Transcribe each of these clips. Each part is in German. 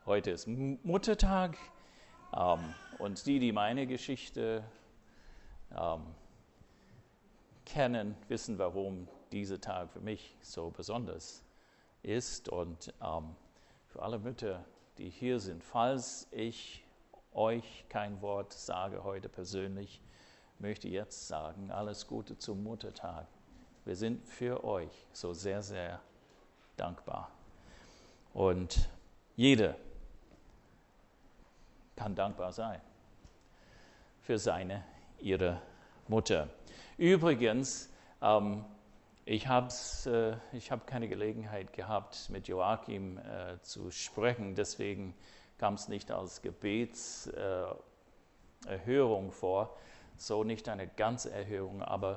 Heute ist Muttertag und die meine Geschichte kennen, wissen, warum dieser Tag für mich so besonders ist. Und für alle Mütter, die hier sind, falls ich euch kein Wort sage heute persönlich, möchte ich jetzt sagen, alles Gute zum Muttertag. Wir sind für euch so sehr, sehr dankbar. Und jeder kann dankbar sein für ihre Mutter. Übrigens, ich habe keine Gelegenheit gehabt, mit Joachim zu sprechen, deswegen kam es nicht als Gebetserhörung vor, so nicht eine ganze Erhörung, aber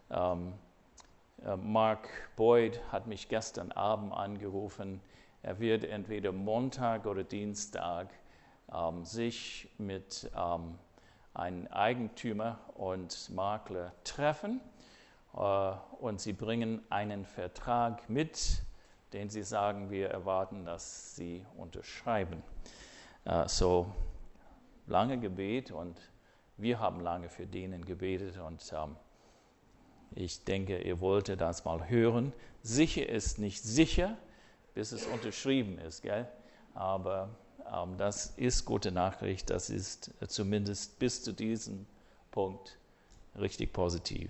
Mark Boyd hat mich gestern Abend angerufen. Er wird entweder Montag oder Dienstag sich mit einem Eigentümer und Makler treffen und sie bringen einen Vertrag mit, den sie sagen, wir erwarten, dass sie unterschreiben. So lange Gebet und wir haben lange für denen gebetet und ich denke, ihr wolltet das mal hören. Sicher ist nicht sicher, bis es unterschrieben ist, gell? Aber das ist gute Nachricht, das ist zumindest bis zu diesem Punkt richtig positiv.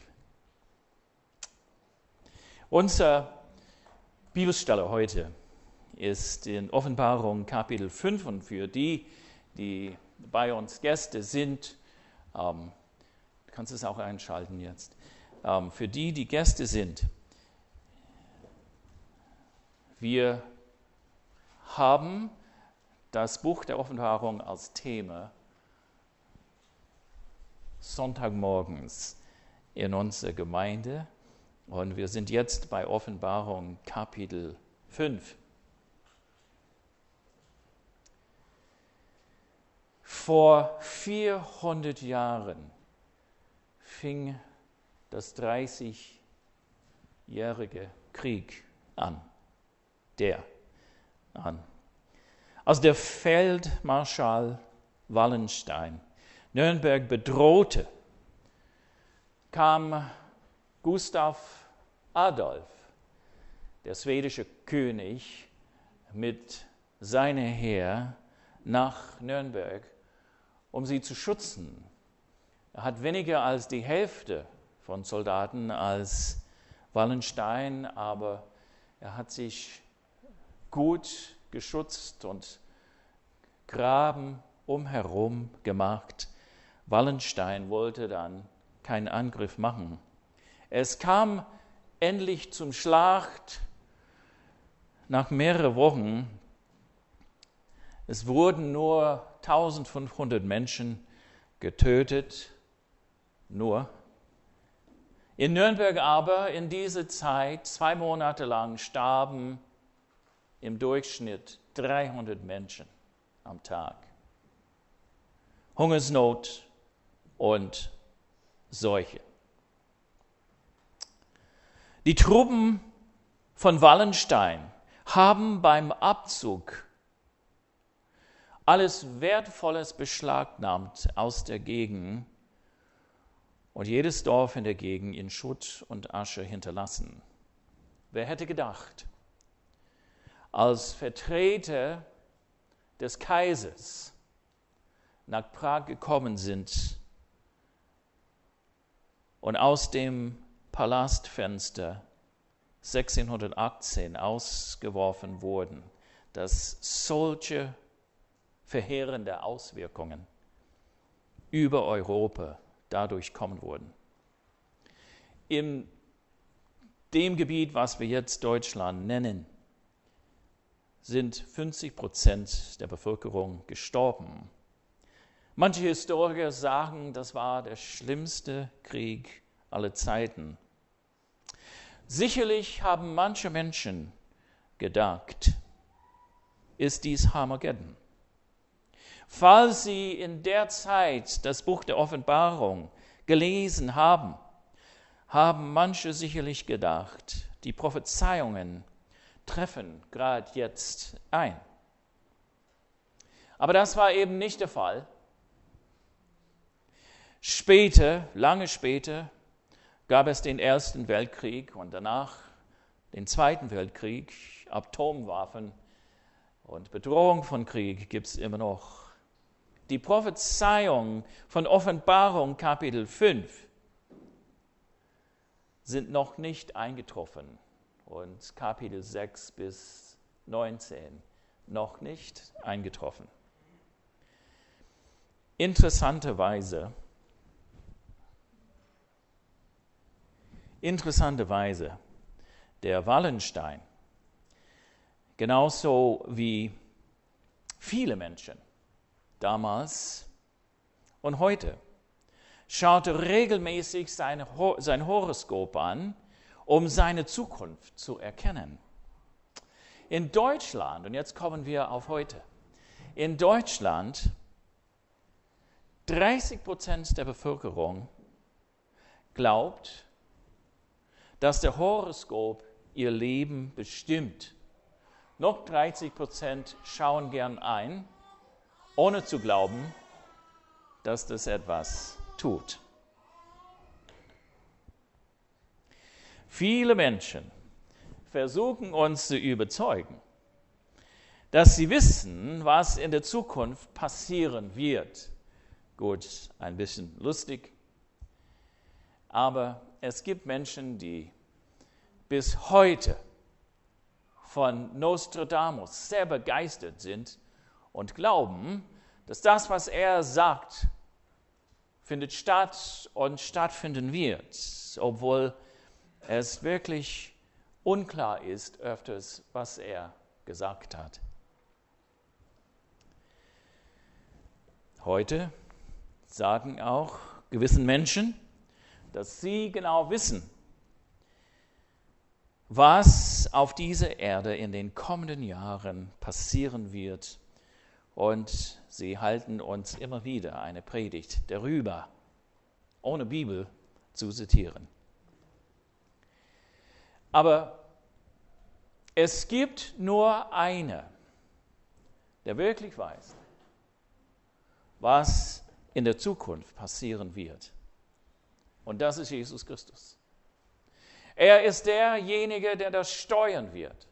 Unsere Bibelstelle heute ist in Offenbarung Kapitel 5 und für die bei uns Gäste sind, du kannst es auch einschalten jetzt, für die Gäste sind, wir haben das Buch der Offenbarung als Thema Sonntagmorgens in unserer Gemeinde und wir sind jetzt bei Offenbarung Kapitel 5. Vor 400 Jahren fing das 30-jährige Krieg an. Als der Feldmarschall Wallenstein Nürnberg bedrohte, kam Gustav Adolf, der schwedische König, mit seinem Heer nach Nürnberg, um sie zu schützen. Er hat weniger als die Hälfte von Soldaten als Wallenstein, aber er hat sich gut geschützt und Graben umherum gemacht. Wallenstein wollte dann keinen Angriff machen. Es kam endlich zum Schlacht nach mehreren Wochen. Es wurden nur 1500 Menschen getötet, nur. In Nürnberg aber in dieser Zeit, 2 Monate lang, starben im Durchschnitt 300 Menschen am Tag. Hungersnot und Seuche. Die Truppen von Wallenstein haben beim Abzug alles Wertvolles beschlagnahmt aus der Gegend und jedes Dorf in der Gegend in Schutt und Asche hinterlassen. Wer hätte gedacht, als Vertreter des Kaisers nach Prag gekommen sind und aus dem Palastfenster 1618 ausgeworfen wurden, dass solche verheerende Auswirkungen über Europa dadurch kommen würden. In dem Gebiet, was wir jetzt Deutschland nennen, sind 50% der Bevölkerung gestorben. Manche Historiker sagen, das war der schlimmste Krieg aller Zeiten. Sicherlich haben manche Menschen gedacht, ist dies Armageddon. Falls Sie in der Zeit das Buch der Offenbarung gelesen haben, haben manche sicherlich gedacht, die Prophezeiungen treffen gerade jetzt ein. Aber das war eben nicht der Fall. Später, lange später, gab es den Ersten Weltkrieg und danach den Zweiten Weltkrieg. Atomwaffen und Bedrohung von Krieg gibt es immer noch. Die Prophezeiungen von Offenbarung Kapitel 5 sind noch nicht eingetroffen und Kapitel 6 bis 19 noch nicht eingetroffen. Interessanterweise, der Wallenstein, genauso wie viele Menschen damals und heute, schaute regelmäßig sein Horoskop an, um seine Zukunft zu erkennen. In Deutschland, und jetzt kommen wir auf heute, in Deutschland 30% der Bevölkerung glaubt, dass der Horoskop ihr Leben bestimmt. Noch 30% schauen gern ein, ohne zu glauben, dass das etwas tut. Viele Menschen versuchen uns zu überzeugen, dass sie wissen, was in der Zukunft passieren wird. Gut, ein bisschen lustig, aber es gibt Menschen, die bis heute von Nostradamus sehr begeistert sind und glauben, dass das, was er sagt, findet statt und stattfinden wird, obwohl es wirklich unklar ist öfters, was er gesagt hat. Heute sagen auch gewissen Menschen, dass sie genau wissen, was auf dieser Erde in den kommenden Jahren passieren wird. Und sie halten uns immer wieder eine Predigt darüber, ohne Bibel zu zitieren. Aber es gibt nur einer, der wirklich weiß, was in der Zukunft passieren wird. Und das ist Jesus Christus. Er ist derjenige, der das steuern wird.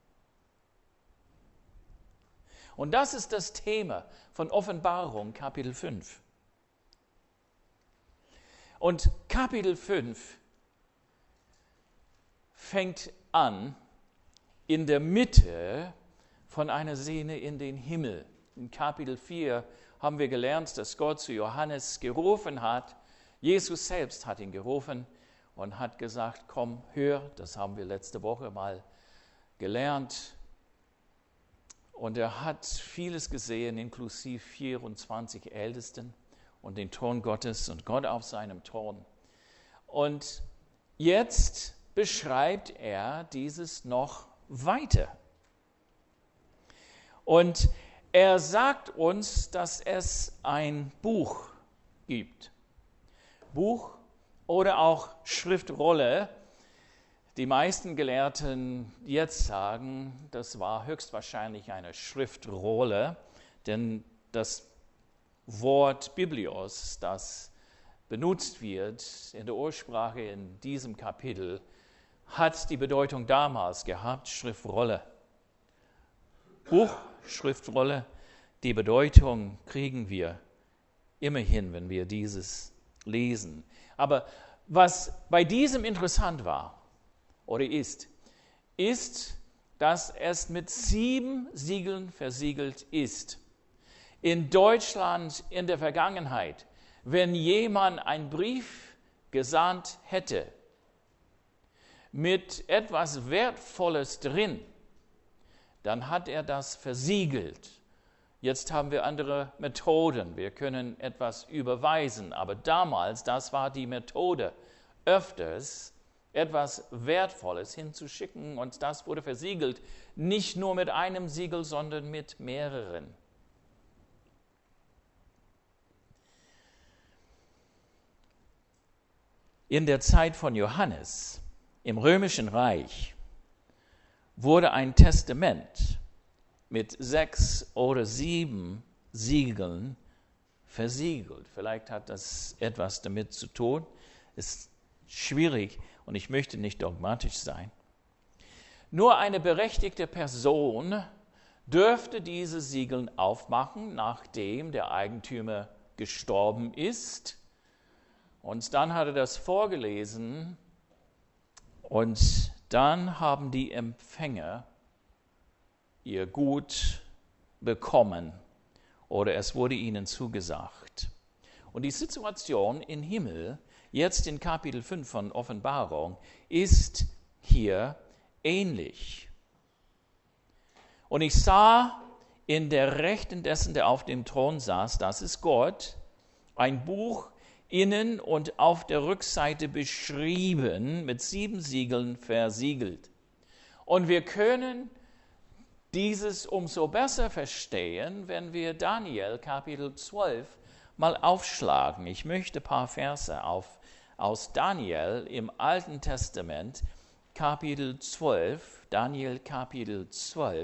Und das ist das Thema von Offenbarung Kapitel 5. Und Kapitel 5 fängt an in der Mitte von einer Szene in den Himmel. In Kapitel 4 haben wir gelernt, dass Gott zu Johannes gerufen hat. Jesus selbst hat ihn gerufen und hat gesagt, komm, hör, das haben wir letzte Woche mal gelernt. Und er hat vieles gesehen, inklusive 24 Ältesten und den Thron Gottes und Gott auf seinem Thron. Und jetzt beschreibt er dieses noch weiter. Und er sagt uns, dass es ein Buch gibt. Buch oder auch Schriftrolle. Die meisten Gelehrten jetzt sagen, das war höchstwahrscheinlich eine Schriftrolle, denn das Wort Biblios, das benutzt wird in der Ursprache in diesem Kapitel, hat die Bedeutung damals gehabt, Schriftrolle. Buch, Schriftrolle, die Bedeutung kriegen wir immerhin, wenn wir dieses lesen. Aber was bei diesem interessant war oder ist, dass es mit 7 Siegeln versiegelt ist. In Deutschland in der Vergangenheit, wenn jemand einen Brief gesandt hätte mit etwas Wertvolles drin, dann hat er das versiegelt. Jetzt haben wir andere Methoden. Wir können etwas überweisen. Aber damals, das war die Methode, öfters etwas Wertvolles hinzuschicken. Und das wurde versiegelt, nicht nur mit einem Siegel, sondern mit mehreren. In der Zeit von Johannes im Römischen Reich wurde ein Testament mit 6 oder 7 Siegeln versiegelt. Vielleicht hat das etwas damit zu tun. Ist schwierig und ich möchte nicht dogmatisch sein. Nur eine berechtigte Person dürfte diese Siegel aufmachen, nachdem der Eigentümer gestorben ist. Und dann hat er das vorgelesen und dann haben die Empfänger ihr Gut bekommen oder es wurde ihnen zugesagt. Und die Situation im Himmel, jetzt in Kapitel 5 von Offenbarung, ist hier ähnlich. Und ich sah in der Rechten dessen, der auf dem Thron saß, das ist Gott, ein Buch innen und auf der Rückseite beschrieben, mit 7 Siegeln versiegelt. Und wir können dieses umso besser verstehen, wenn wir Daniel Kapitel 12 mal aufschlagen. Ich möchte ein paar Verse aus Daniel im Alten Testament, Kapitel 12, Daniel Kapitel 12.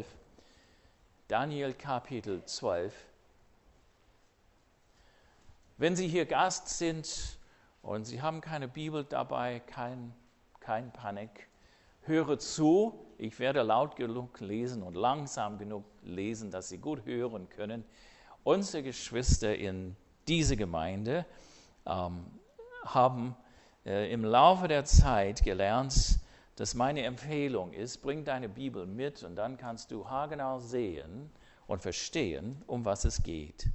Wenn Sie hier Gast sind und Sie haben keine Bibel dabei, kein Panik, höre zu. Ich werde laut genug lesen und langsam genug lesen, dass Sie gut hören können. Unsere Geschwister in dieser Gemeinde haben im Laufe der Zeit gelernt, dass meine Empfehlung ist, bring deine Bibel mit und dann kannst du haargenau sehen und verstehen, um was es geht.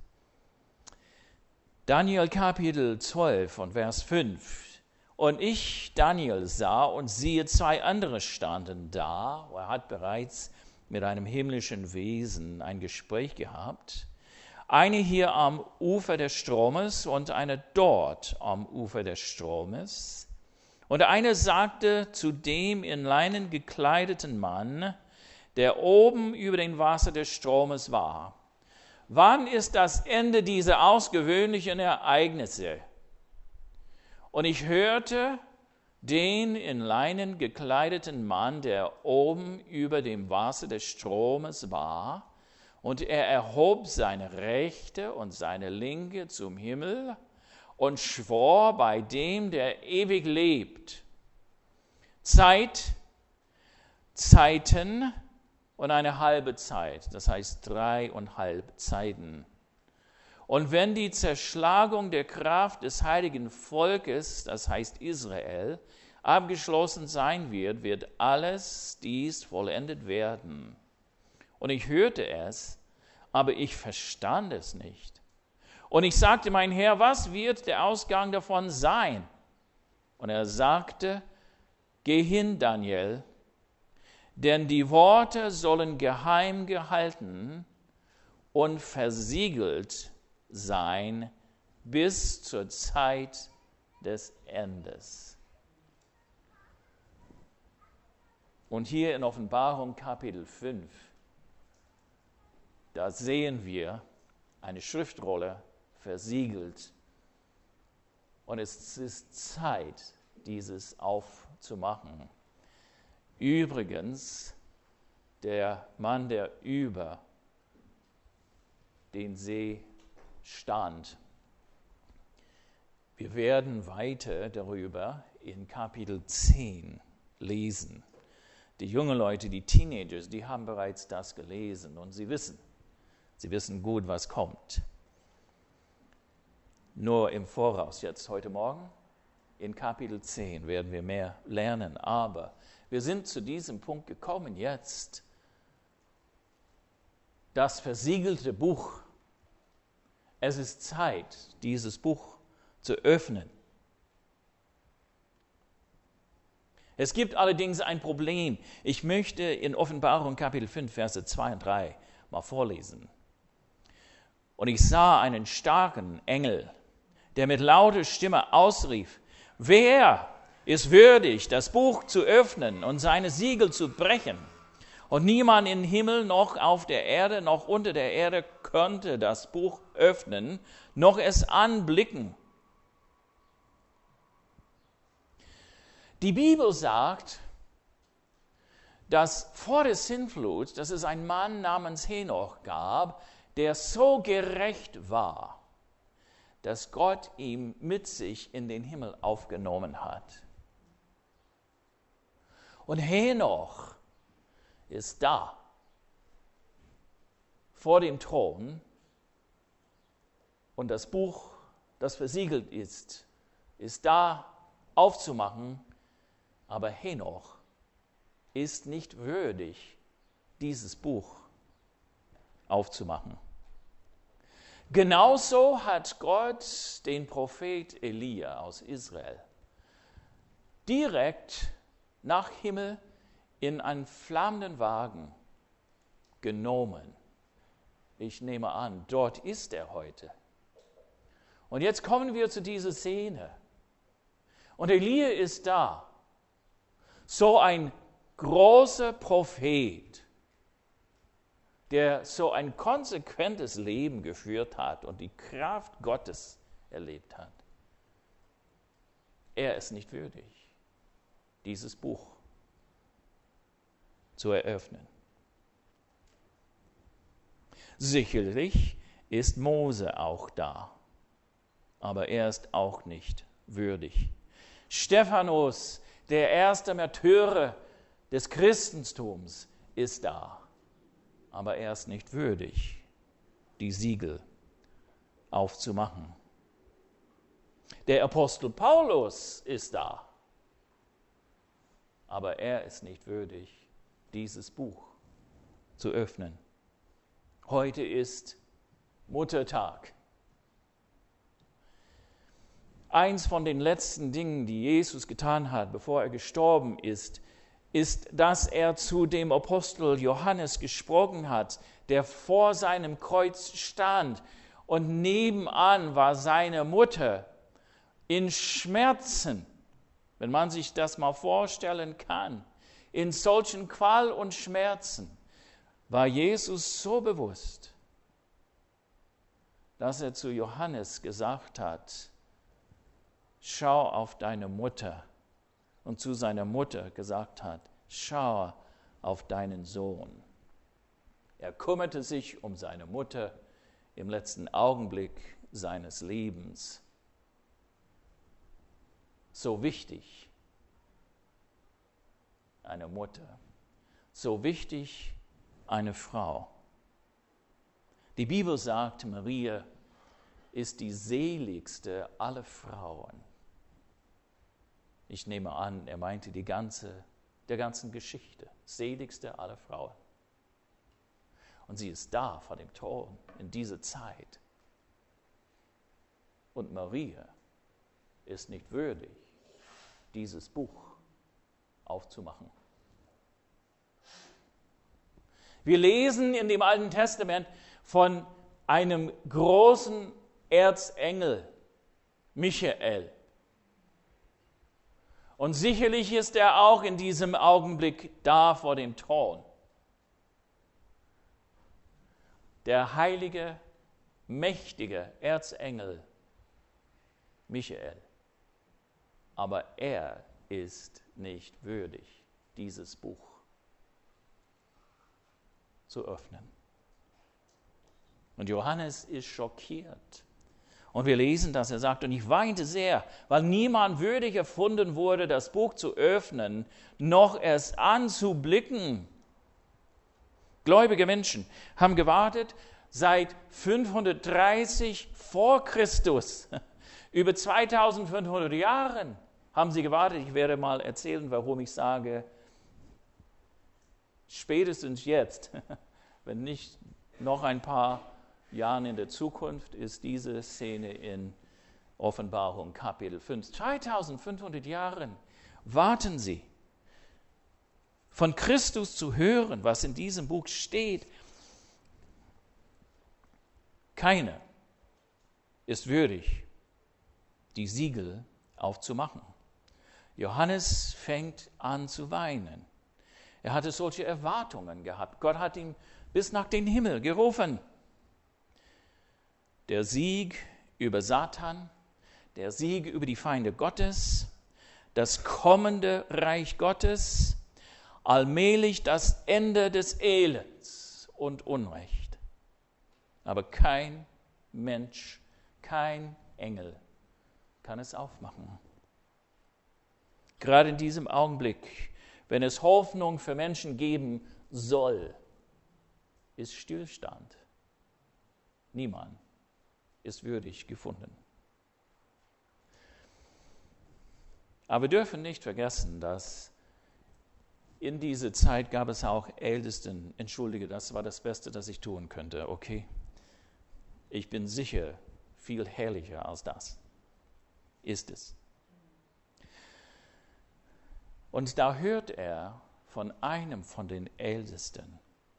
Daniel Kapitel 12 und Vers 5. Und ich, Daniel, sah und siehe, 2 andere standen da. Er hat bereits mit einem himmlischen Wesen ein Gespräch gehabt. Eine hier am Ufer des Stromes und eine dort am Ufer des Stromes. Und der eine sagte zu dem in Leinen gekleideten Mann, der oben über dem Wasser des Stromes war: Wann ist das Ende dieser außergewöhnlichen Ereignisse? Und ich hörte den in Leinen gekleideten Mann, der oben über dem Wasser des Stromes war, und er erhob seine rechte und seine linke zum Himmel und schwor bei dem, der ewig lebt, Zeiten und eine halbe Zeit, das heißt 3,5 Zeiten. Und wenn die Zerschlagung der Kraft des heiligen Volkes, das heißt Israel, abgeschlossen sein wird, wird alles dies vollendet werden. Und ich hörte es, aber ich verstand es nicht. Und ich sagte, mein Herr, was wird der Ausgang davon sein? Und er sagte, geh hin, Daniel, denn die Worte sollen geheim gehalten und versiegelt sein bis zur Zeit des Endes. Und hier in Offenbarung Kapitel 5, da sehen wir eine Schriftrolle versiegelt. Und es ist Zeit, dieses aufzumachen. Übrigens, der Mann, der über den See stand. Wir werden weiter darüber in Kapitel 10 lesen. Die jungen Leute, die Teenagers, die haben bereits das gelesen und sie wissen gut, was kommt. Nur im Voraus, jetzt heute Morgen, in Kapitel 10 werden wir mehr lernen, aber wir sind zu diesem Punkt gekommen jetzt. Das versiegelte Buch. Es ist Zeit, dieses Buch zu öffnen. Es gibt allerdings ein Problem. Ich möchte in Offenbarung Kapitel 5, Verse 2 und 3 mal vorlesen. Und ich sah einen starken Engel, der mit lauter Stimme ausrief: Wer ist würdig, das Buch zu öffnen und seine Siegel zu brechen? Und niemand im Himmel, noch auf der Erde, noch unter der Erde konnte das Buch öffnen, noch es anblicken. Die Bibel sagt, dass vor der Sintflut, dass es einen Mann namens Henoch gab, der so gerecht war, dass Gott ihn mit sich in den Himmel aufgenommen hat. Und Henoch ist da, vor dem Thron, und das Buch, das versiegelt ist da aufzumachen, aber Henoch ist nicht würdig, dieses Buch aufzumachen. Genauso hat Gott den Prophet Elia aus Israel direkt nach Himmel in einen flammenden Wagen genommen. Ich nehme an, dort ist er heute. Und jetzt kommen wir zu dieser Szene. Und Elia ist da. So ein großer Prophet, der so ein konsequentes Leben geführt hat und die Kraft Gottes erlebt hat. Er ist nicht würdig, dieses Buch zu eröffnen. Sicherlich ist Mose auch da, aber er ist auch nicht würdig. Stephanus, der erste Märtyrer des Christentums, ist da, aber er ist nicht würdig, die Siegel aufzumachen. Der Apostel Paulus ist da, aber er ist nicht würdig, dieses Buch zu öffnen. Heute ist Muttertag. Eins von den letzten Dingen, die Jesus getan hat, bevor er gestorben ist, dass er zu dem Apostel Johannes gesprochen hat, der vor seinem Kreuz stand, und nebenan war seine Mutter in Schmerzen, wenn man sich das mal vorstellen kann, in solchen Qual und Schmerzen, war Jesus so bewusst, dass er zu Johannes gesagt hat, schau auf deine Mutter, und zu seiner Mutter gesagt hat, schau auf deinen Sohn. Er kümmerte sich um seine Mutter im letzten Augenblick seines Lebens. So wichtig, eine Mutter, so wichtig, eine Frau. Die Bibel sagt, Maria ist die seligste aller Frauen. Ich nehme an, er meinte der ganzen Geschichte, seligste aller Frauen. Und sie ist da vor dem Thron in dieser Zeit. Und Maria ist nicht würdig, dieses Buch aufzumachen. Wir lesen in dem Alten Testament von einem großen Erzengel, Michael. Und sicherlich ist er auch in diesem Augenblick da vor dem Thron. Der heilige, mächtige Erzengel Michael. Aber er ist nicht würdig, dieses Buch zu öffnen. Und Johannes ist schockiert. Und wir lesen, dass er sagt, und ich weinte sehr, weil niemand würdig erfunden wurde, das Buch zu öffnen, noch es anzublicken. Gläubige Menschen haben gewartet seit 530 vor Christus. Über 2500 Jahren haben sie gewartet. Ich werde mal erzählen, warum ich sage, spätestens jetzt, wenn nicht noch ein paar Jahren in der Zukunft, ist diese Szene in Offenbarung Kapitel 5. 2500 Jahren warten sie, von Christus zu hören, was in diesem Buch steht. Keiner ist würdig, die Siegel aufzumachen. Johannes fängt an zu weinen. Er hatte solche Erwartungen gehabt. Gott hat ihn bis nach den Himmel gerufen. Der Sieg über Satan, der Sieg über die Feinde Gottes, das kommende Reich Gottes, allmählich das Ende des Elends und Unrecht. Aber kein Mensch, kein Engel kann es aufmachen. Gerade in diesem Augenblick, wenn es Hoffnung für Menschen geben soll, ist Stillstand. Niemand ist würdig gefunden. Aber wir dürfen nicht vergessen, dass in dieser Zeit gab es auch Ältesten. Entschuldige, das war das Beste, das ich tun könnte, okay? Ich bin sicher, viel herrlicher als das ist es. Und da hört er von einem von den Ältesten.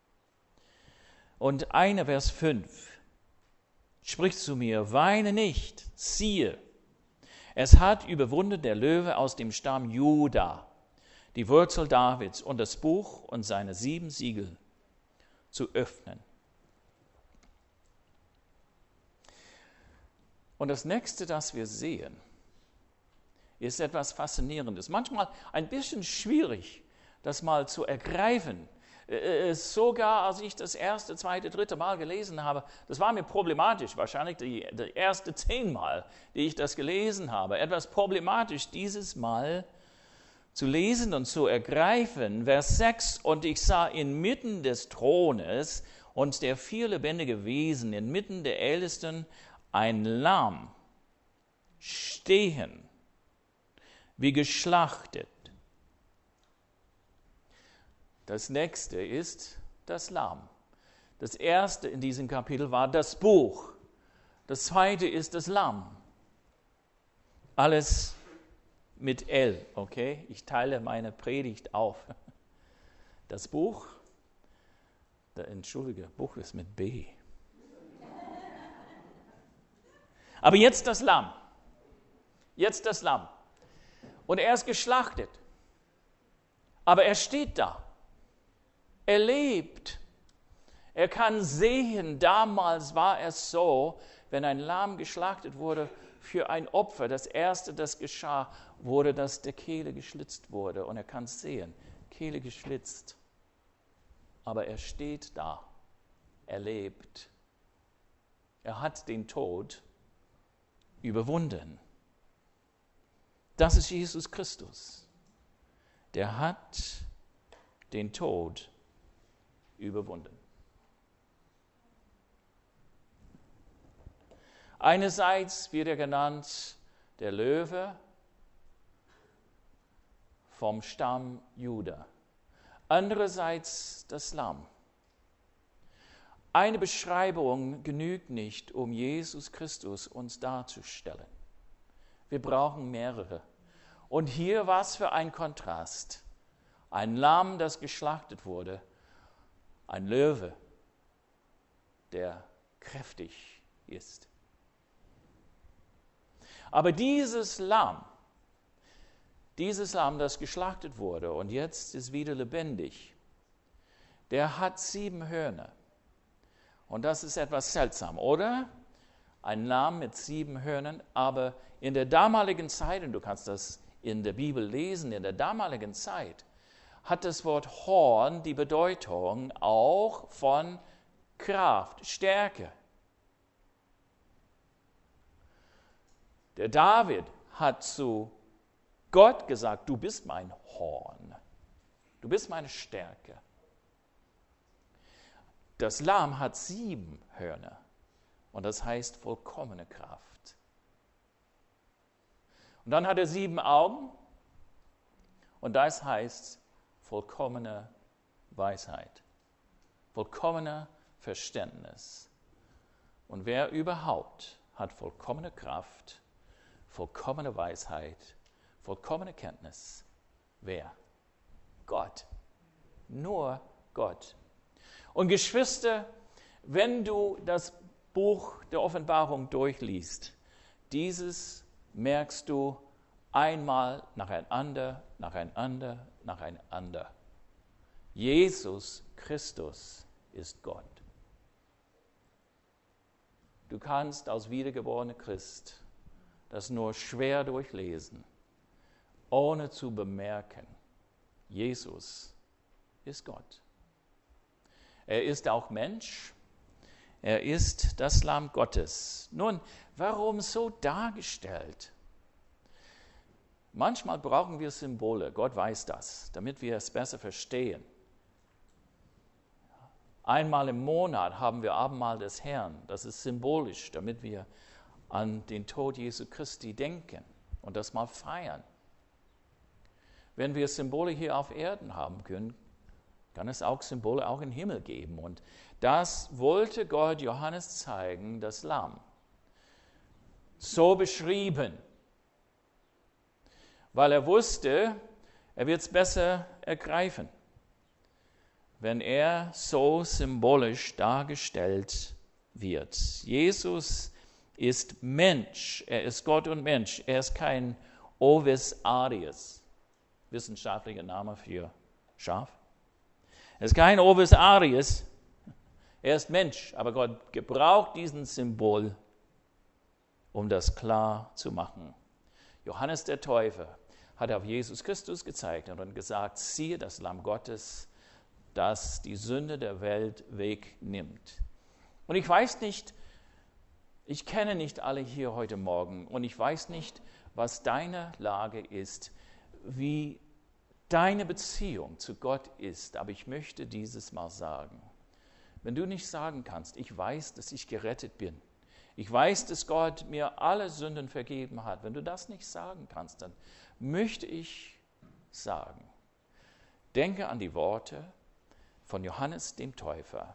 Und Vers 5 spricht zu mir, weine nicht, siehe, es hat überwunden der Löwe aus dem Stamm Juda, die Wurzel Davids, und das Buch und seine 7 Siegel zu öffnen. Und das Nächste, das wir sehen, ist etwas Faszinierendes. Manchmal ein bisschen schwierig, das mal zu ergreifen. Sogar als ich das erste, zweite, dritte Mal gelesen habe, das war mir problematisch, wahrscheinlich die erste 10 Mal, die ich das gelesen habe. Etwas problematisch, dieses Mal zu lesen und zu ergreifen. Vers 6, und ich sah inmitten des Thrones und der 4 lebendige Wesen, inmitten der Ältesten, ein Lamm stehen, wie geschlachtet. Das nächste ist das Lamm. Das erste in diesem Kapitel war das Buch. Das zweite ist das Lamm. Alles mit L, okay? Ich teile meine Predigt auf. Das Buch, Buch ist mit B. Aber jetzt das Lamm. Jetzt das Lamm. Und er ist geschlachtet. Aber er steht da. Er lebt. Er kann sehen, damals war es so, wenn ein Lamm geschlachtet wurde für ein Opfer, das erste, das geschah, wurde, dass der Kehle geschlitzt wurde. Und er kann sehen, Kehle geschlitzt. Aber er steht da. Er lebt. Er hat den Tod überwunden. Das ist Jesus Christus. Der hat den Tod überwunden. Einerseits wird er genannt der Löwe vom Stamm Juda. Andererseits das Lamm. Eine Beschreibung genügt nicht, um Jesus Christus uns darzustellen. Wir brauchen mehrere. Und hier was für ein Kontrast. Ein Lamm, das geschlachtet wurde. Ein Löwe, der kräftig ist. Aber dieses Lamm, das geschlachtet wurde und jetzt ist wieder lebendig, der hat 7 Hörner. Und das ist etwas seltsam, oder? Ein Lamm mit 7 Hörnern, aber in der damaligen Zeit, und du kannst das in der Bibel lesen, in der damaligen Zeit hat das Wort Horn die Bedeutung auch von Kraft, Stärke. Der David hat zu Gott gesagt, du bist mein Horn, du bist meine Stärke. Das Lamm hat 7 Hörner und das heißt vollkommene Kraft. Und dann hat er 7 Augen und das heißt vollkommene Weisheit, vollkommener Verständnis. Und wer überhaupt hat vollkommene Kraft, vollkommene Weisheit, vollkommene Kenntnis? Wer? Gott. Nur Gott. Und Geschwister, wenn du das Buch der Offenbarung durchliest, dieses merkst du einmal nacheinander. Jesus Christus ist Gott. Du kannst als wiedergeborener Christ das nur schwer durchlesen, ohne zu bemerken, Jesus ist Gott. Er ist auch Mensch. Er ist das Lamm Gottes. Nun, warum so dargestellt? Manchmal brauchen wir Symbole, Gott weiß das, damit wir es besser verstehen. Einmal im Monat haben wir Abendmahl des Herrn, das ist symbolisch, damit wir an den Tod Jesu Christi denken und das mal feiern. Wenn wir Symbole hier auf Erden haben können, kann es auch Symbole auch im Himmel geben. Und das wollte Gott Johannes zeigen, das Lamm. So beschrieben, weil er wusste, er wird es besser ergreifen, wenn er so symbolisch dargestellt wird. Jesus ist Mensch, er ist Gott und Mensch, er ist kein Ovis Arius, wissenschaftlicher Name für Schaf. Er ist kein Ovis Arius, er ist Mensch, aber Gott gebraucht diesen Symbol, um das klar zu machen. Johannes der Täufer hat auf Jesus Christus gezeigt und gesagt, siehe das Lamm Gottes, das die Sünde der Welt wegnimmt. Und ich weiß nicht, ich kenne nicht alle hier heute Morgen und ich weiß nicht, was deine Lage ist, wie deine Beziehung zu Gott ist, aber ich möchte dieses mal sagen. Wenn du nicht sagen kannst, ich weiß, dass ich gerettet bin, ich weiß, dass Gott mir alle Sünden vergeben hat, wenn du das nicht sagen kannst, dann möchte ich sagen, denke an die Worte von Johannes dem Täufer.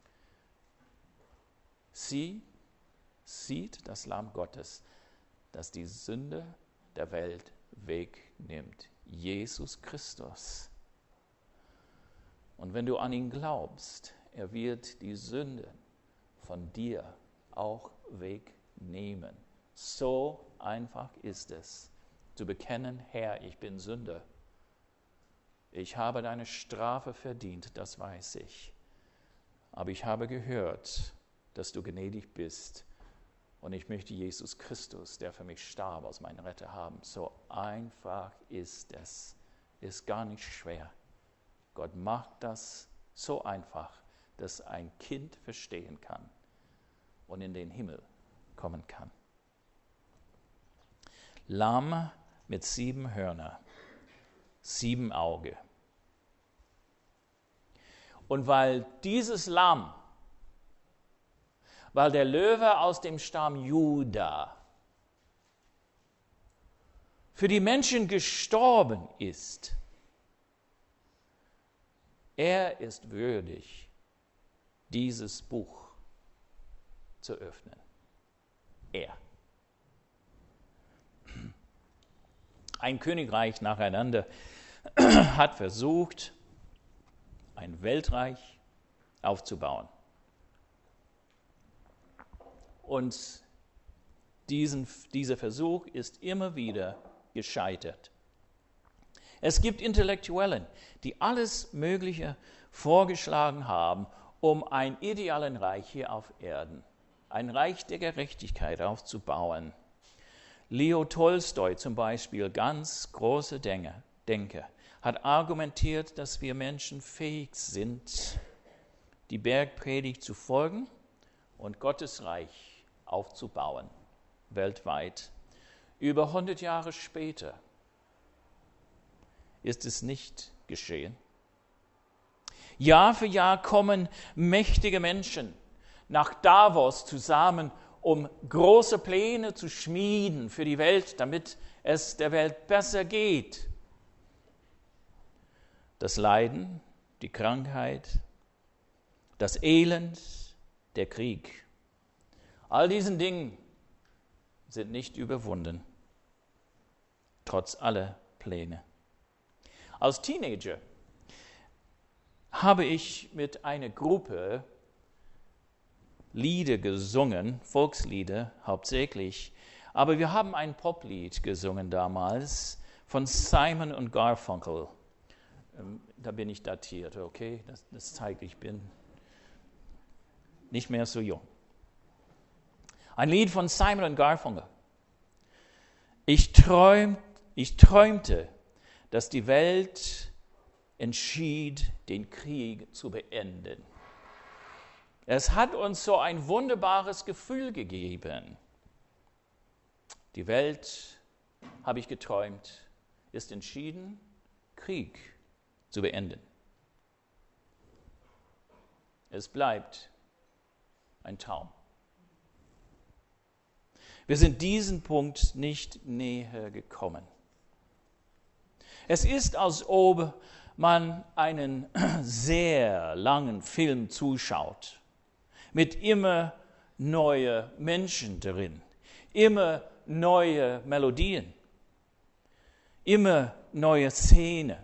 Sie sieht das Lamm Gottes, das die Sünde der Welt wegnimmt. Jesus Christus. Und wenn du an ihn glaubst, er wird die Sünden von dir auch wegnehmen. So einfach ist es, zu bekennen, Herr, ich bin Sünder. Ich habe deine Strafe verdient, das weiß ich. Aber ich habe gehört, dass du gnädig bist. Und ich möchte Jesus Christus, der für mich starb, als mein Retter haben. So einfach ist es. Ist gar nicht schwer. Gott macht das so einfach, dass ein Kind verstehen kann und in den Himmel kommen kann. Lamm mit 7 Hörner, 7 Augen. Und weil dieses Lamm, weil der Löwe aus dem Stamm Juda für die Menschen gestorben ist, er ist würdig, dieses Buch zu öffnen. Er. Ein Königreich nacheinander hat versucht, ein Weltreich aufzubauen. Und dieser Versuch ist immer wieder gescheitert. Es gibt Intellektuellen, die alles Mögliche vorgeschlagen haben, um ein ideales Reich hier auf Erden, ein Reich der Gerechtigkeit aufzubauen. Leo Tolstoi zum Beispiel, ganz große Denker, hat argumentiert, dass wir Menschen fähig sind, die Bergpredigt zu folgen und Gottes Reich aufzubauen, weltweit. Über 100 Jahre später ist es nicht geschehen. Jahr für Jahr kommen mächtige Menschen nach Davos zusammen, um große Pläne zu schmieden für die Welt, damit es der Welt besser geht. Das Leiden, die Krankheit, das Elend, der Krieg, all diesen Dingen sind nicht überwunden, trotz aller Pläne. Als Teenager habe ich mit einer Gruppe Lieder gesungen, Volkslieder hauptsächlich, aber wir haben ein Poplied gesungen damals von Simon und Garfunkel. Da bin ich datiert, okay? Das zeigt, ich bin nicht mehr so jung. Ein Lied von Simon und Garfunkel. Ich träumte, dass die Welt entschied, den Krieg zu beenden. Es hat uns so ein wunderbares Gefühl gegeben. Die Welt, habe ich geträumt, ist entschieden, Krieg zu beenden. Es bleibt ein Traum. Wir sind diesem Punkt nicht näher gekommen. Es ist, als ob man einen sehr langen Film zuschaut, mit immer neuen Menschen drin, immer neue Melodien, immer neue Szenen,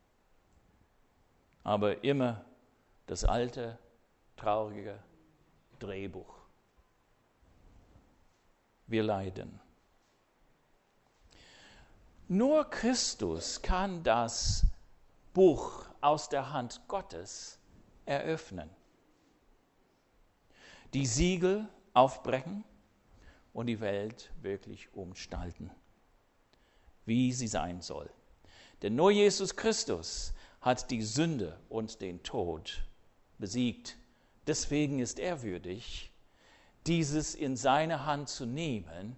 aber immer das alte, traurige Drehbuch. Wir leiden. Nur Christus kann das Buch aus der Hand Gottes eröffnen, die Siegel aufbrechen und die Welt wirklich umgestalten, wie sie sein soll. Denn nur Jesus Christus hat die Sünde und den Tod besiegt. Deswegen ist er würdig, dieses in seine Hand zu nehmen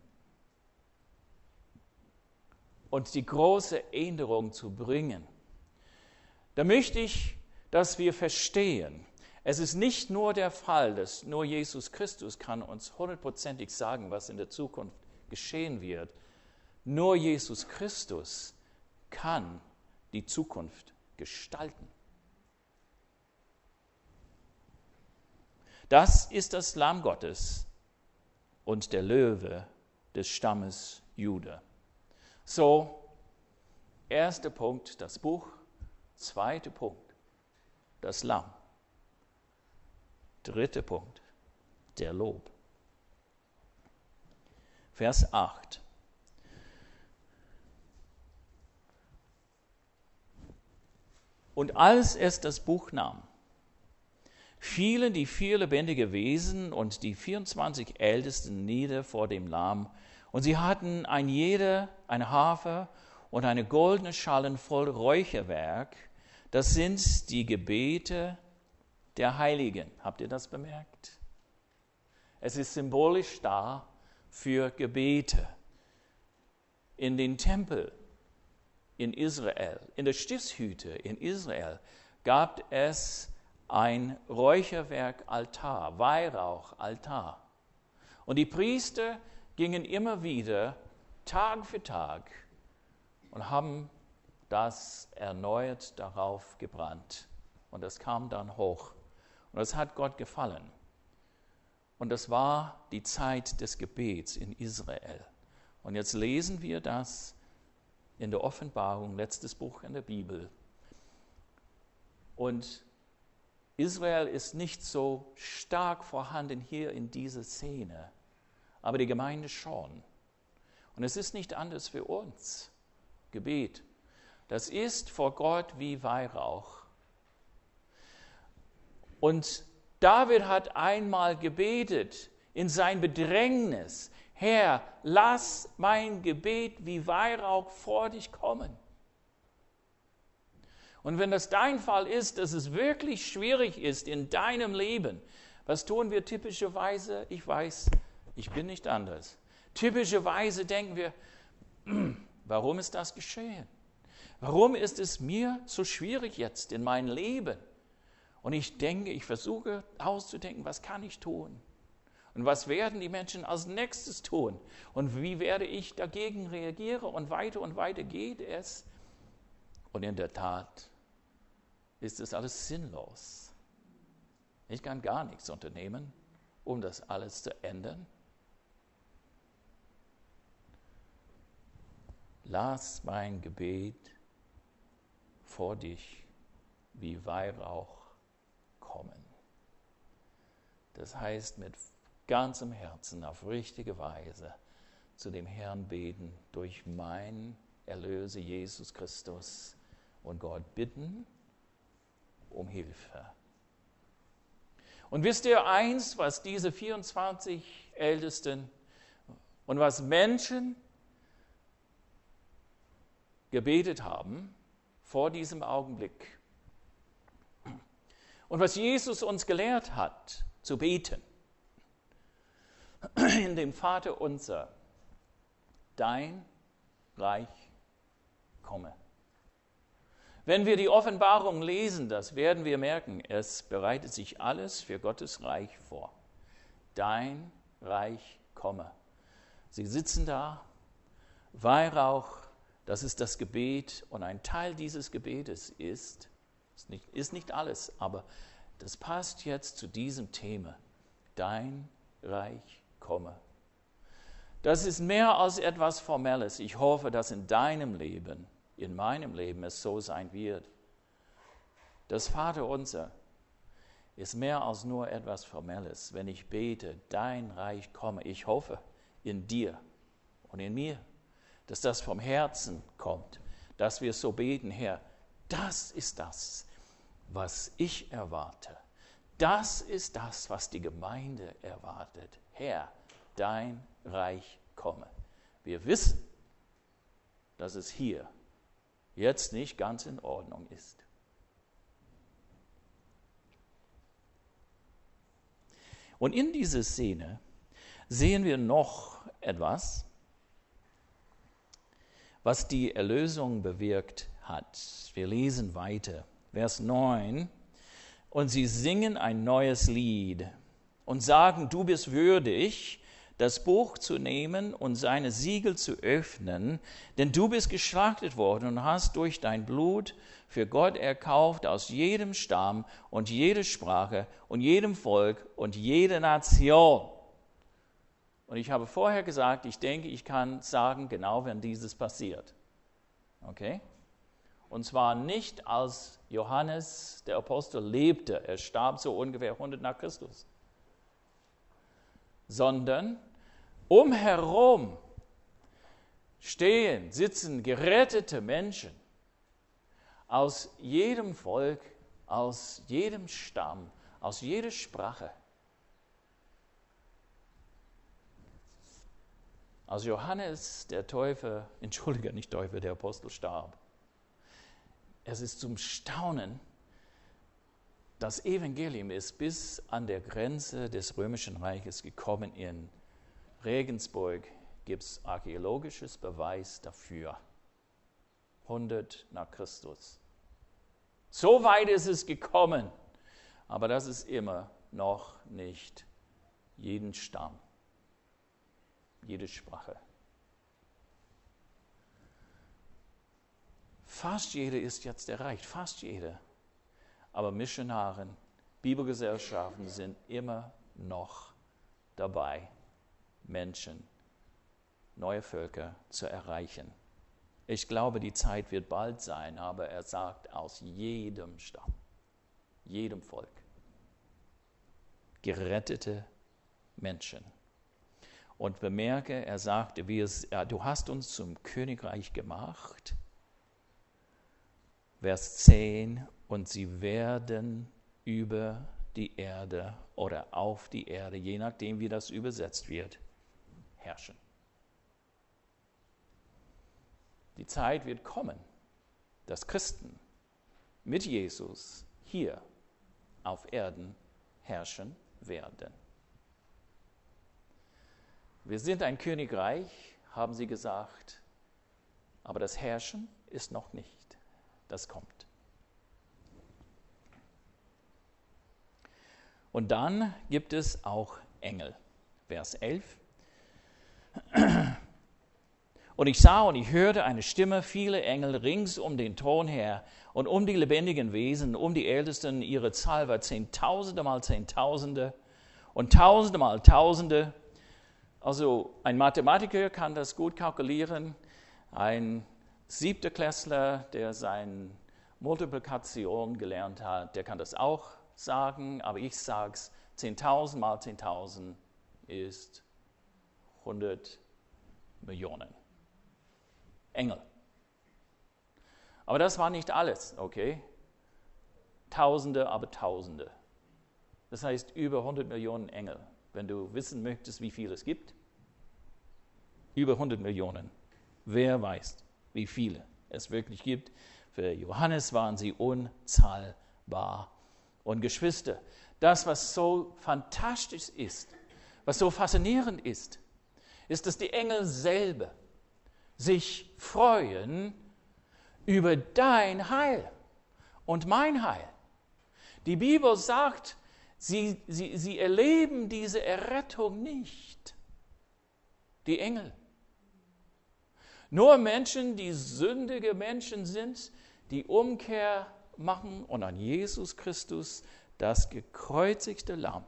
und die große Änderung zu bringen. Da möchte ich, dass wir verstehen, es ist nicht nur der Fall, dass nur Jesus Christus kann uns hundertprozentig sagen, was in der Zukunft geschehen wird. Nur Jesus Christus kann die Zukunft gestalten. Das ist das Lamm Gottes und der Löwe des Stammes Juda. So, erster Punkt, das Buch. Zweiter Punkt, das Lamm. Dritter Punkt, der Lob. Vers 8. Und als es das Buch nahm, fielen die 4 lebendigen Wesen und die 24 Ältesten nieder vor dem Lamm, und sie hatten ein jeder eine Harfe und eine goldene Schale voll Räucherwerk. Das sind die Gebete der Heiligen. Habt ihr das bemerkt? Es ist symbolisch da für Gebete. In den Tempel in Israel, in der Stiftshütte in Israel, gab es ein Räucherwerk-Altar, Weihrauch-Altar. Und die Priester gingen immer wieder Tag für Tag und haben das erneuert darauf gebrannt. Und das kam dann hoch. Und das hat Gott gefallen. Und das war die Zeit des Gebets in Israel. Und jetzt lesen wir das in der Offenbarung, letztes Buch in der Bibel. Und Israel ist nicht so stark vorhanden hier in dieser Szene, aber die Gemeinde schon. Und es ist nicht anders für uns. Gebet. Das ist vor Gott wie Weihrauch. Und David hat einmal gebetet in sein Bedrängnis: Herr, lass mein Gebet wie Weihrauch vor dich kommen. Und wenn das dein Fall ist, dass es wirklich schwierig ist in deinem Leben, was tun wir typischerweise? Ich weiß, ich bin nicht anders. Typischerweise denken wir, warum ist das geschehen? Warum ist es mir so schwierig jetzt in meinem Leben? Und ich denke, ich versuche auszudenken, was kann ich tun? Und was werden die Menschen als nächstes tun? Und wie werde ich dagegen reagieren? Und weiter geht es. Und in der Tat ist es alles sinnlos. Ich kann gar nichts unternehmen, um das alles zu ändern. Lass mein Gebet vor dich wie Weihrauch kommen. Das heißt, mit ganzem Herzen auf richtige Weise zu dem Herrn beten, durch meinen Erlöser Jesus Christus, und Gott bitten um Hilfe. Und wisst ihr eins, was diese 24 Ältesten und was Menschen gebetet haben vor diesem Augenblick? Und was Jesus uns gelehrt hat, zu beten. In dem Vater unser, dein Reich komme. Wenn wir die Offenbarung lesen, das werden wir merken, es bereitet sich alles für Gottes Reich vor. Dein Reich komme. Sie sitzen da, Weihrauch, das ist das Gebet und ein Teil dieses Gebetes ist nicht alles, aber das passt jetzt zu diesem Thema. Dein Reich komme. Das ist mehr als etwas Formelles. Ich hoffe, dass in deinem Leben, in meinem Leben es so sein wird. Das Vaterunser ist mehr als nur etwas Formelles. Wenn ich bete, dein Reich komme, ich hoffe in dir und in mir, dass das vom Herzen kommt, dass wir so beten, Herr, das ist das, was ich erwarte. Das ist das, was die Gemeinde erwartet. Herr, dein Reich komme. Wir wissen, dass es hier jetzt nicht ganz in Ordnung ist. Und in dieser Szene sehen wir noch etwas, was die Erlösung bewirkt hat. Wir lesen weiter, Vers 9. Und sie singen ein neues Lied und sagen, du bist würdig, das Buch zu nehmen und seine Siegel zu öffnen, denn du bist geschlachtet worden und hast durch dein Blut für Gott erkauft aus jedem Stamm und jede Sprache und jedem Volk und jede Nation. Und ich habe vorher gesagt, ich denke, ich kann sagen, genau wenn dieses passiert. Okay? Und zwar nicht, als Johannes, der Apostel, lebte, er starb so ungefähr 100 nach Christus, sondern umherum sitzen gerettete Menschen aus jedem Volk, aus jedem Stamm, aus jeder Sprache. Als Johannes der Apostel starb, es ist zum Staunen, das Evangelium ist bis an der Grenze des Römischen Reiches gekommen. In Regensburg gibt es archäologisches Beweis dafür. 100 nach Christus. So weit ist es gekommen, aber das ist immer noch nicht jeden Stamm, jede Sprache. Fast jeder ist jetzt erreicht, fast jeder. Aber Missionaren, Bibelgesellschaften sind immer noch dabei, Menschen, neue Völker zu erreichen. Ich glaube, die Zeit wird bald sein, aber er sagt aus jedem Stamm, jedem Volk, gerettete Menschen. Und bemerke, er sagte, du hast uns zum Königreich gemacht. Vers 10, und sie werden über die Erde oder auf die Erde, je nachdem wie das übersetzt wird, herrschen. Die Zeit wird kommen, dass Christen mit Jesus hier auf Erden herrschen werden. Wir sind ein Königreich, haben sie gesagt, aber das Herrschen ist noch nicht. Das kommt. Und dann gibt es auch Engel. Vers 11. Und ich sah und ich hörte eine Stimme, viele Engel rings um den Thron her und um die lebendigen Wesen, um die Ältesten, ihre Zahl war Zehntausende mal Zehntausende und Tausende mal Tausende. Also ein Mathematiker kann das gut kalkulieren, ein Siebteklässler, der seine Multiplikation gelernt hat, der kann das auch sagen, aber ich sage es, 10.000 mal 10.000 ist 100 Millionen. Engel. Aber das war nicht alles, okay? Tausende, aber Tausende. Das heißt über 100 Millionen Engel. Wenn du wissen möchtest, wie viele es gibt, über 100 Millionen. Wer weiß, wie viele es wirklich gibt. Für Johannes waren sie unzahlbar. Und Geschwister, Das, was so fantastisch ist, was so faszinierend ist, dass die Engel selber sich freuen über dein Heil und mein Heil. Die Bibel sagt, sie erleben diese Errettung nicht. Die Engel. Nur Menschen, die sündige Menschen sind, die Umkehr machen und an Jesus Christus, das gekreuzigte Lamm,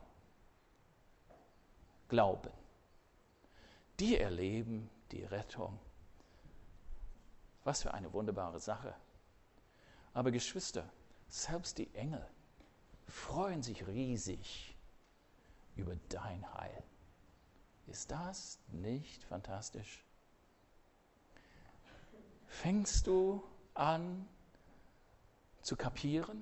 glauben. Die erleben die Rettung. Was für eine wunderbare Sache. Aber Geschwister, selbst die Engel freuen sich riesig über dein Heil. Ist das nicht fantastisch? Fängst du an zu kapieren,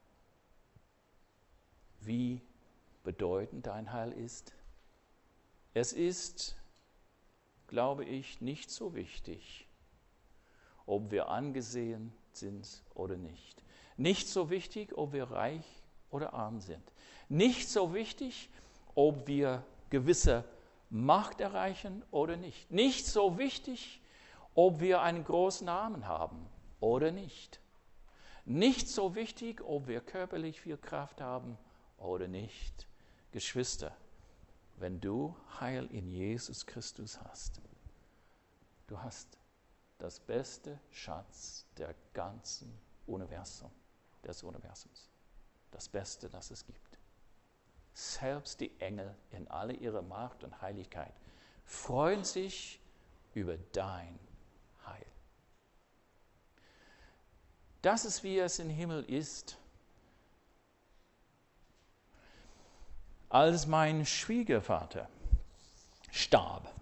wie bedeutend dein Heil ist? Es ist, glaube ich, nicht so wichtig, ob wir angesehen sind oder nicht. Nicht so wichtig, ob wir reich oder arm sind. Nicht so wichtig, ob wir gewisse Macht erreichen oder nicht. Nicht so wichtig, ob wir einen großen Namen haben oder nicht. Nicht so wichtig, ob wir körperlich viel Kraft haben oder nicht. Geschwister, wenn du Heil in Jesus Christus hast, du hast das beste Schatz des Universums. Das Beste, das es gibt. Selbst die Engel in aller ihrer Macht und Heiligkeit freuen sich über dein Heil. Das ist, wie es im Himmel ist. Als mein Schwiegervater starb,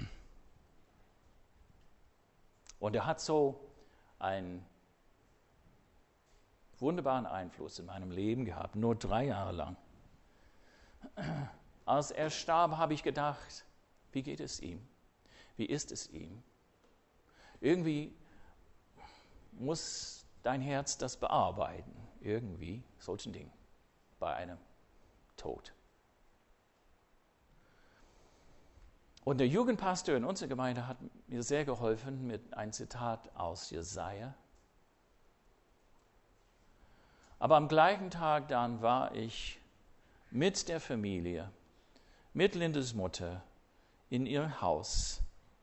und er hat so einen wunderbaren Einfluss in meinem Leben gehabt, nur 3 Jahre lang. Als er starb, habe ich gedacht, wie geht es ihm? Wie ist es ihm? Irgendwie muss dein Herz das bearbeiten, irgendwie, solchen Dingen, bei einem Tod. Und der Jugendpastor in unserer Gemeinde hat mir sehr geholfen mit einem Zitat aus Jesaja. Aber am gleichen Tag dann war ich mit der Familie, mit Lindes Mutter in ihrem Haus,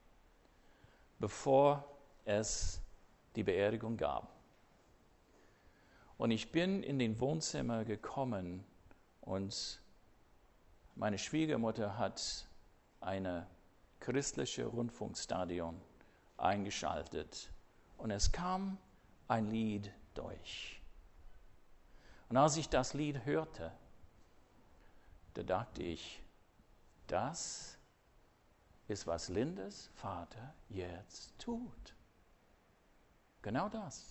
bevor es die Beerdigung gab. Und ich bin in den Wohnzimmer gekommen und meine Schwiegermutter hat eine christliche Rundfunkstation eingeschaltet und es kam ein Lied durch. Und als ich das Lied hörte, da dachte ich, das ist, was Lindes Vater jetzt tut. Genau das.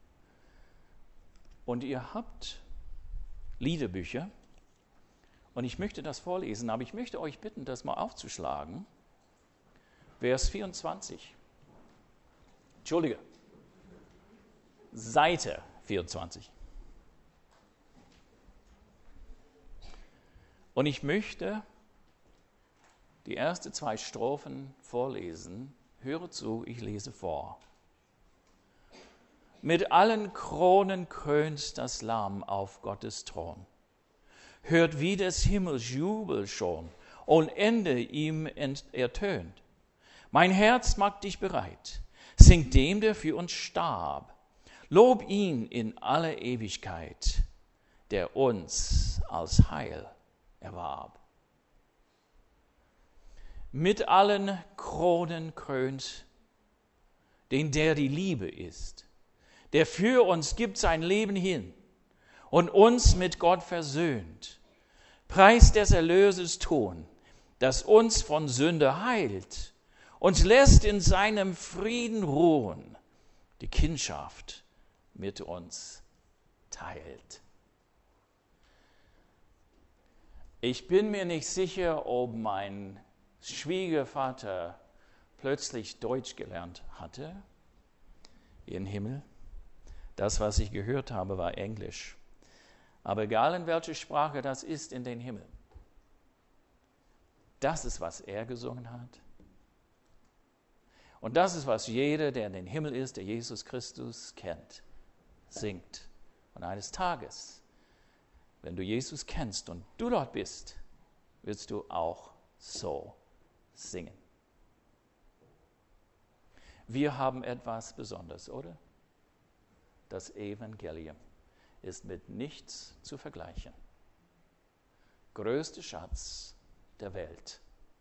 Und ihr habt Liederbücher und ich möchte das vorlesen, aber ich möchte euch bitten, das mal aufzuschlagen. Vers 24. Entschuldige. Seite 24. Und ich möchte die ersten 2 Strophen vorlesen. Höre zu, ich lese vor. Mit allen Kronen krönt das Lamm auf Gottes Thron. Hört, wie des Himmels Jubel schon und Ende ihm ertönt. Mein Herz macht dich bereit, singt dem, der für uns starb. Lob ihn in aller Ewigkeit, der uns als Heil erwarb. Mit allen Kronen krönt, den der die Liebe ist, der für uns gibt sein Leben hin und uns mit Gott versöhnt. Preis des Erlöses Thron, das uns von Sünde heilt, uns lässt in seinem Frieden ruhen, die Kindschaft mit uns teilt. Ich bin mir nicht sicher, ob mein Schwiegervater plötzlich Deutsch gelernt hatte im Himmel. Das, was ich gehört habe, war Englisch. Aber egal in welcher Sprache das ist in den Himmel. Das ist, was er gesungen hat. Und das ist, was jeder, der in den Himmel ist, der Jesus Christus kennt, singt. Und eines Tages, wenn du Jesus kennst und du dort bist, wirst du auch so singen. Wir haben etwas Besonderes, oder? Das Evangelium ist mit nichts zu vergleichen. Größter Schatz der Welt.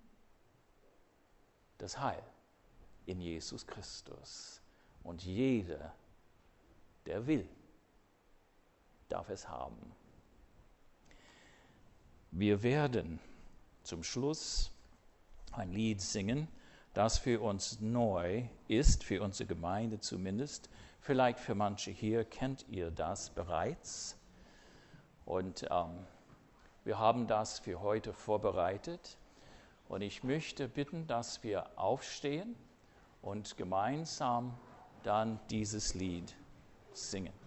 Das Heil in Jesus Christus. Und jeder, der will, darf es haben. Wir werden zum Schluss ein Lied singen, das für uns neu ist, für unsere Gemeinde zumindest. Vielleicht für manche hier kennt ihr das bereits. Und wir haben das für heute vorbereitet. Und ich möchte bitten, dass wir aufstehen und gemeinsam dann dieses Lied singen.